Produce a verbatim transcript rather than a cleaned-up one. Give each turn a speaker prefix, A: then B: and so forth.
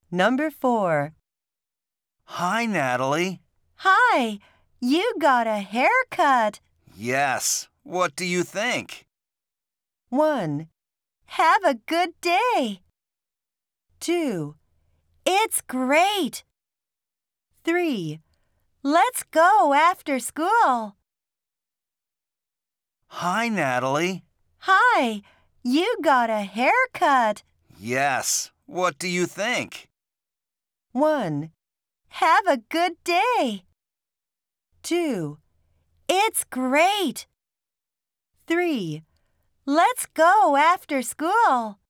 A: Number four.
B: Hi, Natalie.
A: Hi, you got a haircut.
B: Yes. What do you think?
A: One. Have a good day. Two. It's great. Three. Let's go after school.
B: Hi, Natalie.
A: Hi, you got a haircut.
B: Yes. What do you think?
A: One. Have a good day. Two. It's great. Three. Let's go after school.